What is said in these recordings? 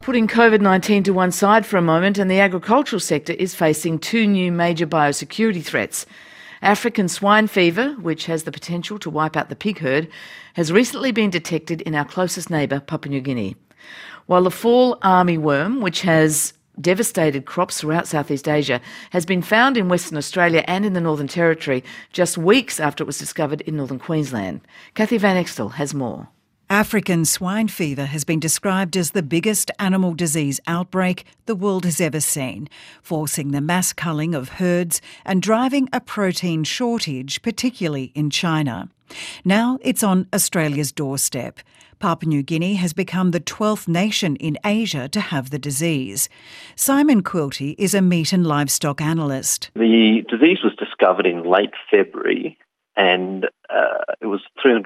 Putting COVID-19 to one side for a moment, and the agricultural sector is facing two new major biosecurity threats. African swine fever, which has the potential to wipe out the pig herd, has recently been detected in our closest neighbour, Papua New Guinea. While the fall armyworm, which has devastated crops throughout Southeast Asia, has been found in Western Australia and in the Northern Territory just weeks after it was discovered in northern Queensland. Kathy Van Extel has more. African swine fever has been described as the biggest animal disease outbreak the world has ever seen, forcing the mass culling of herds and driving a protein shortage, particularly in China. Now it's on Australia's doorstep. Papua New Guinea has become the 12th nation in Asia to have the disease. Simon Quilty is a meat and livestock analyst. The disease was discovered in late February, and it was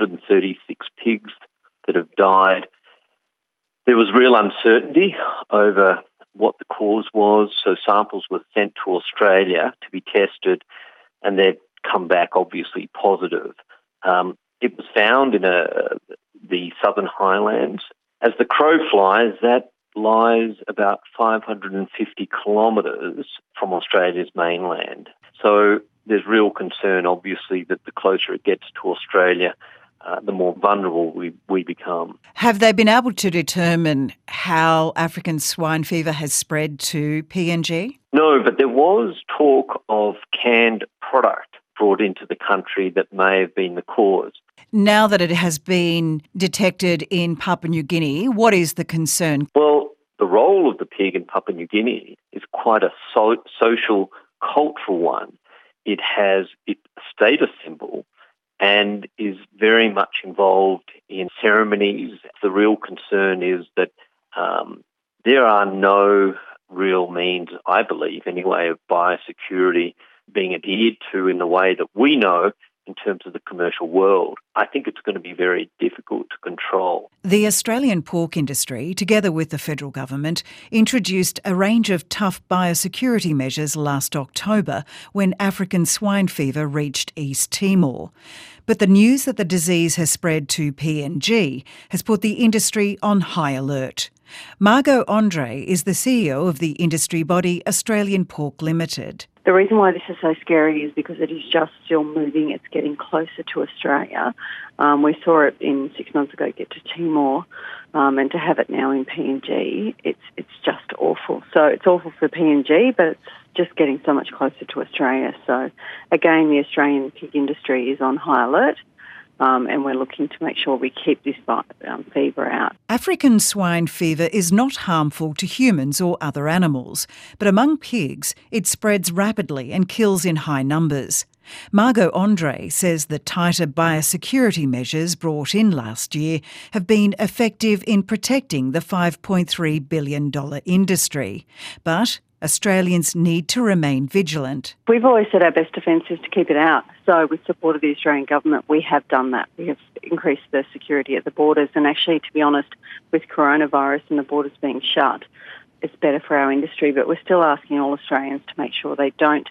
336 pigs that have died. There was real uncertainty over what the cause was, so samples were sent to Australia to be tested, and they'd come back obviously positive. It was found in the Southern Highlands. As the crow flies, that lies about 550 kilometres from Australia's mainland. So there's real concern, obviously, that the closer it gets to Australia, the more vulnerable we become. Have they been able to determine how African swine fever has spread to PNG? No, but there was talk of canned product brought into the country that may have been the cause. Now that it has been detected in Papua New Guinea, what is the concern? Well, the role of the pig in Papua New Guinea is quite a social, cultural one. It has a status symbol and is very much involved in ceremonies. The real concern is that there are no real means, I believe anyway, of biosecurity being adhered to in the way that we know in terms of the commercial world. I think it's going to be very difficult to control. The Australian pork industry, together with the federal government, introduced a range of tough biosecurity measures last October when African swine fever reached East Timor. But the news that the disease has spread to PNG has put the industry on high alert. Margot Andre is the CEO of the industry body Australian Pork Limited. The reason why this is so scary is because it is just still moving. It's getting closer to Australia. We saw it 6 months ago get to Timor, and to have it now in PNG, it's just awful. So it's awful for PNG, but it's just getting so much closer to Australia. So again, the Australian pig industry is on high alert. And we're looking to make sure we keep this fever out. African swine fever is not harmful to humans or other animals, but among pigs, it spreads rapidly and kills in high numbers. Margot Andre says the tighter biosecurity measures brought in last year have been effective in protecting the $5.3 billion industry. But Australians need to remain vigilant. We've always said our best defence is to keep it out. So with support of the Australian government, we have done that. We have increased the security at the borders. And actually, to be honest, with coronavirus and the borders being shut, it's better for our industry. But we're still asking all Australians to make sure they don't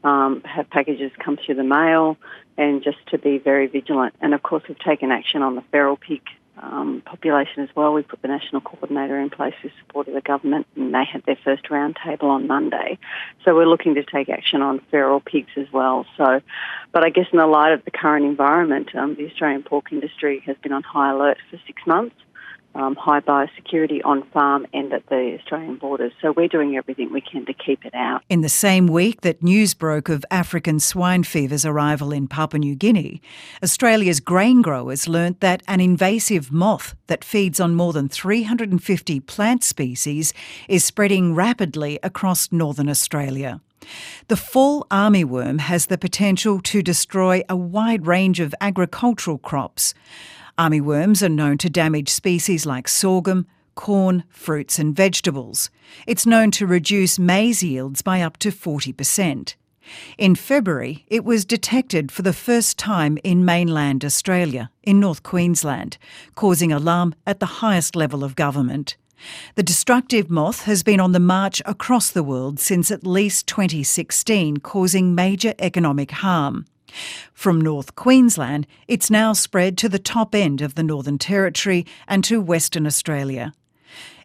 have packages come through the mail and just to be very vigilant. And of course, we've taken action on the feral pig population as well. We put the national coordinator in place with support of the government, and they had their first roundtable on Monday. So we're looking to take action on feral pigs as well. So, but I guess in the light of the current environment, the Australian pork industry has been on high alert for 6 months. High biosecurity on farm and at the Australian borders. So we're doing everything we can to keep it out. In the same week that news broke of African swine fever's arrival in Papua New Guinea, Australia's grain growers learnt that an invasive moth that feeds on more than 350 plant species is spreading rapidly across northern Australia. The fall armyworm has the potential to destroy a wide range of agricultural crops. Armyworms are known to damage species like sorghum, corn, fruits and vegetables. It's known to reduce maize yields by up to 40%. In February, it was detected for the first time in mainland Australia, in North Queensland, causing alarm at the highest level of government. The destructive moth has been on the march across the world since at least 2016, causing major economic harm. From North Queensland, it's now spread to the top end of the Northern Territory and to Western Australia.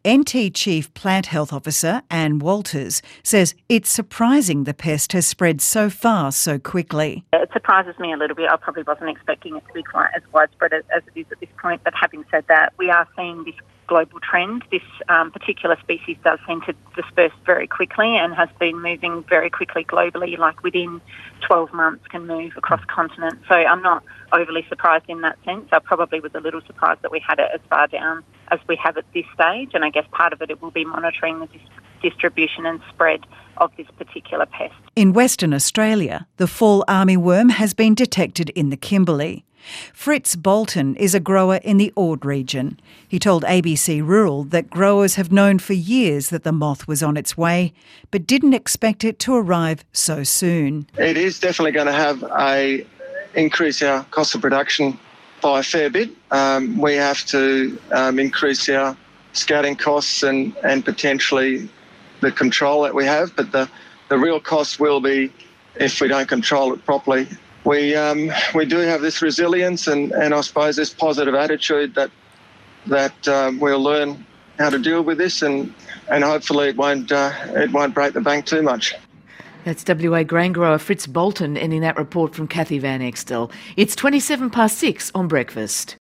NT Chief Plant Health Officer Anne Walters says it's surprising the pest has spread so far so quickly. It surprises me a little bit. I probably wasn't expecting it to be quite as widespread as it is at this point. But having said that, we are seeing this global trend. This particular species does seem to disperse very quickly and has been moving very quickly globally, like within 12 months can move across continents. So I'm not overly surprised in that sense. I probably was a little surprised that we had it as far down as we have at this stage, and I guess part of it will be monitoring the distribution and spread of this particular pest. In Western Australia, the fall armyworm has been detected in the Kimberley. Fritz Bolton is a grower in the Ord region. He told ABC Rural that growers have known for years that the moth was on its way, but didn't expect it to arrive so soon. It is definitely going to have a increase our cost of production by a fair bit. We have to increase our scouting costs and potentially the control that we have, but the real cost will be if we don't control it properly. We do have this resilience and I suppose this positive attitude that we'll learn how to deal with this and hopefully it won't break the bank too much. That's WA grain grower Fritz Bolton ending that report from Kathy Van Extel. It's 6:27 on Breakfast.